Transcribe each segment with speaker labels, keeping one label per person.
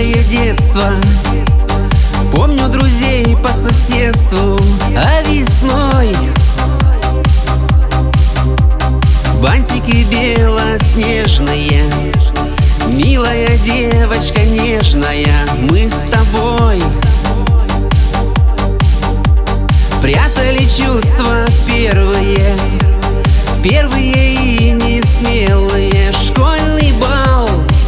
Speaker 1: яркое детство. Помню друзей по соседству, а весной бантики белоснежные. Милая девочка нежная, мы с тобой прятали чувства первые, первые и несмелые. Школьный бал,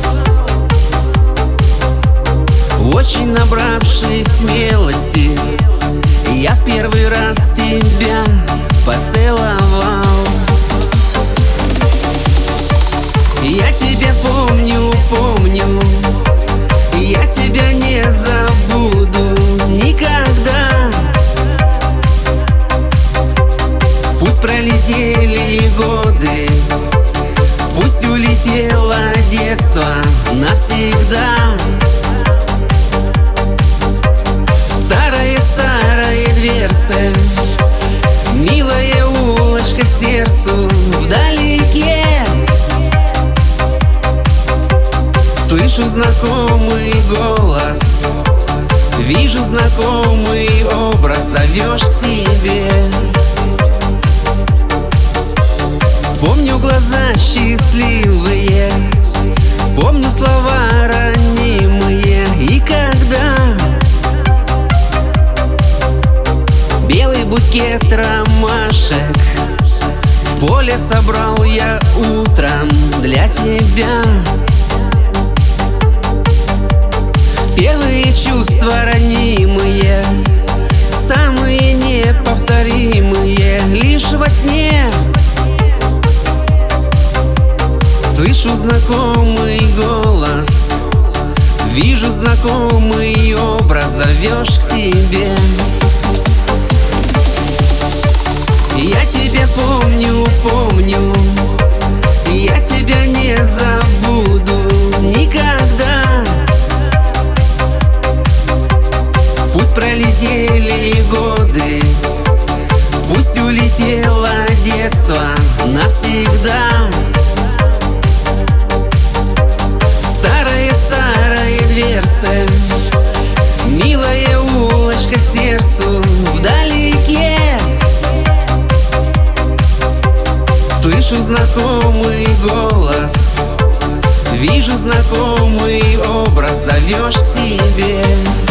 Speaker 1: очень набравшись смелости, я в первый раз тебя поцеловал. Я тебя помню, помню, я тебя не забуду никогда. Пусть пролетели годы, пусть улетело детство навсегда. Старая-старая дверца, милая улочка сердцу вдалеке. Слышу знакомый голос, вижу знакомый образ, зовешь к себе. Помню глаза счастливые, помню слова ранимые. И когда белый букет ромашек в поле собрал я утром для тебя. Первые чувства ранимые, самые неповторимые, лишь во сне слышу знакомый голос, вижу знакомый образ, зовешь к себе. Я тебя помню, помню, я тебя не забуду никогда. Пусть пролетели годы, пусть улетело детство навсегда. Старая-старая дверца, милая улочка сердцу вдалеке. Слышу знакомый голос, вижу знакомый образ, зовешь к себе.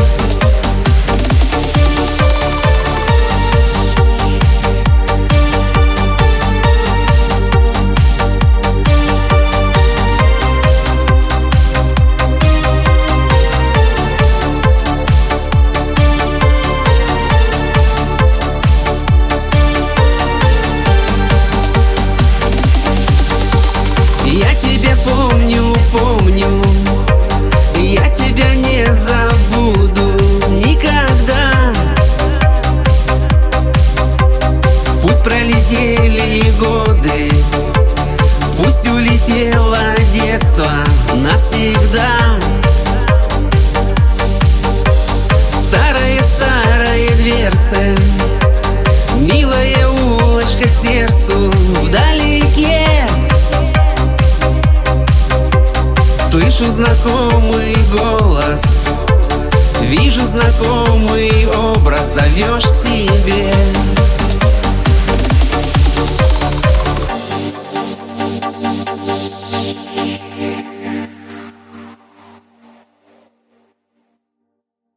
Speaker 1: Я тебя помню, помню, я тебя не забуду никогда. Пусть пролетели годы, пусть улетело детство навсегда. Старая-старая дверца, милая улочка сердцу вдалеке. Слышу знакомый голос, вижу знакомый образ, зовешь к себе.